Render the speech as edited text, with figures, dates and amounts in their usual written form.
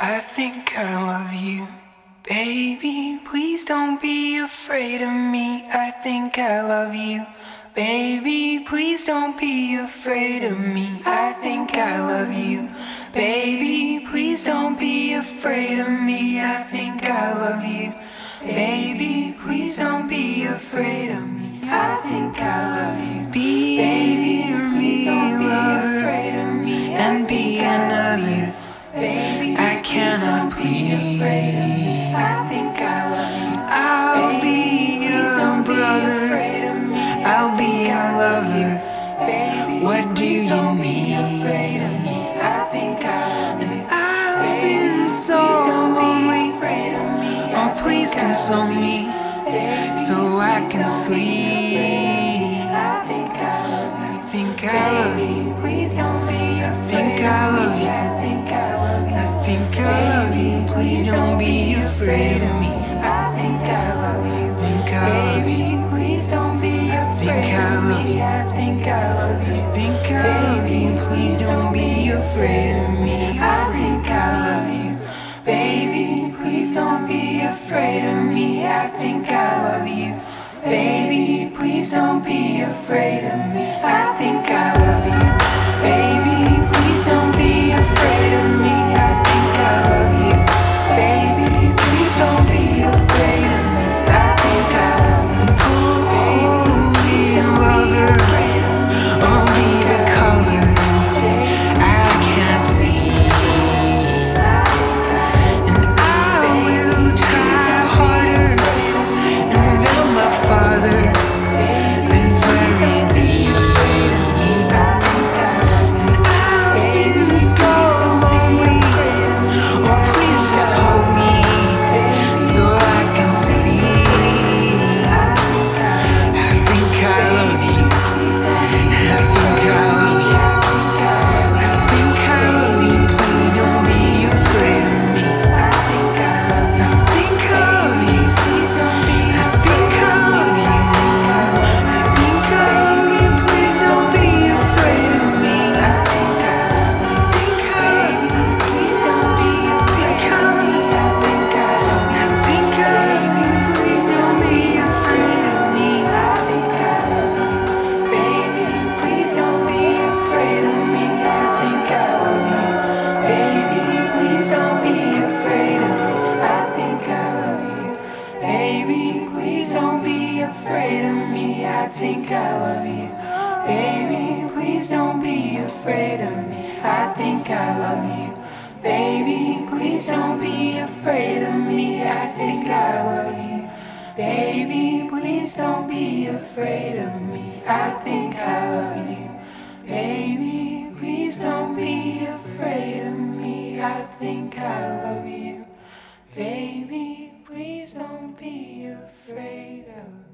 I think I love you. Baby, please don't be afraid of me. I think I love you. Baby, please don't be afraid of me. I think I love you. Baby, please don't be afraid of me. I think I love you. Baby, please don't be afraid of me. I think I love you. Baby, please don't be afraid of me and be another. Baby, I cannot please. I think I love you. I'll be your brother. I'll be your lover. Baby, what do you need? I think I love you. And I've been so lonely. Oh, please console me so I can sleep. I think I love you. I think I love you. Please don't be. I think I love you. I think I love you. I think I love you. Please don't be afraid of me. I think I love you. I think I love you. Please don't be afraid of me. I think I love you. I think I love you. Please don't be afraid of me. I think I love you. Baby, please don't be afraid of me. I think I love you. Baby, please don't be afraid of me. I think I love you. Baby, please don't be afraid of me. I think I love you. Baby, please don't be afraid of me. I think I love you. Baby, please don't be afraid of me. I'll be the color I can't see. And I will try harder than my father been very lean. And I've been so lonely. Oh, please just hold me so I can sleep. I think I love you. I think I love you. I think I love you. Please don't be afraid of me. I think I love you. I think I love you. Please don't be. I think I love you. I think I love you. Please don't be afraid of me. I think I love you. I think I love you. Please don't be afraid of me. I think I love you. I think I love you. Please don't be afraid of me. I think I love you. Baby, please don't be afraid of me. I think I love you. Baby, please don't be afraid of me. I think I love you. Baby, please don't be afraid of me. I think I love you. Baby, please don't be afraid of me. I think I love you. Baby, please don't be afraid of me. I think I love you. Baby, please don't be afraid of me. I think I love you. Baby, please don't be afraid of me. I think I love you. Baby, please don't be afraid of me.